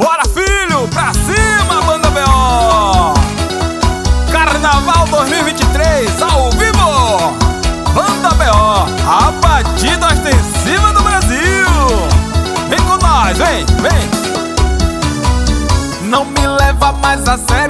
Bora, filho, pra cima, banda B.O. Carnaval 2023 ao vivo. Banda B.O, a batida ostensiva do Brasil. Vem com nós, vem, vem. Não me leva mais a sério,